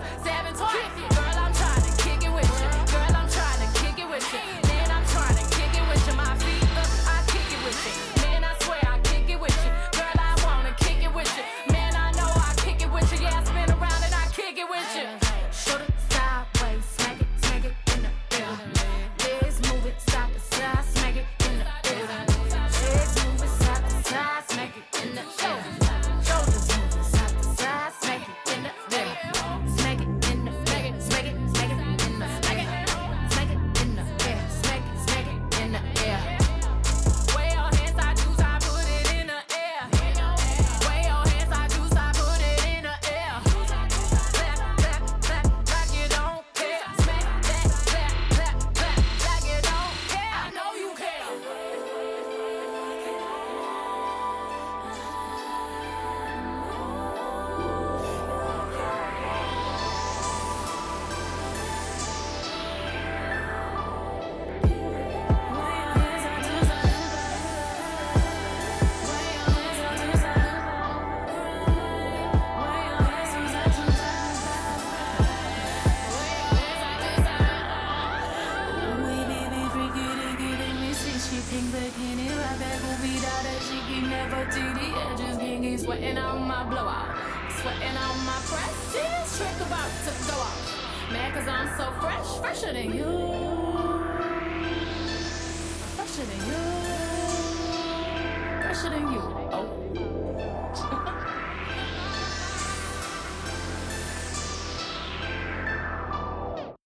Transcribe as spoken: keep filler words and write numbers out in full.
seven twenty. Girl, I'm trying to kick it with you. Girl, I'm trying to kick it with you. Man, I'm trying to kick it with you. My feet up, I kick it with you. Man, I swear I kick it with you. Girl, I wanna kick it with you. Man, I know I kick it with you. Yeah, I spin around and I kick it with you. Shoulder sideways, smack it, smack it in the air. Legs move it side to side, smack it in the air. Legs move it side to side, smack it in the air. Shoulders move it side to side, smack it in the air. Smack it in the air, smack it, smack it in the smack it, smack it in the air, smack it, smack it in the air. Way your hands, I juice, I put it in the air. Way your hands, I juice, I put it in the air. Clap, clap, clap, like you don't care. Smack that, clap, clap, clap, like you don't care. I know you care. Sweating on my blowout, sweating on my press. This trick about to go off. Mad cause I'm so fresh, fresher than you. Fresher than you. Fresher than you. Oh.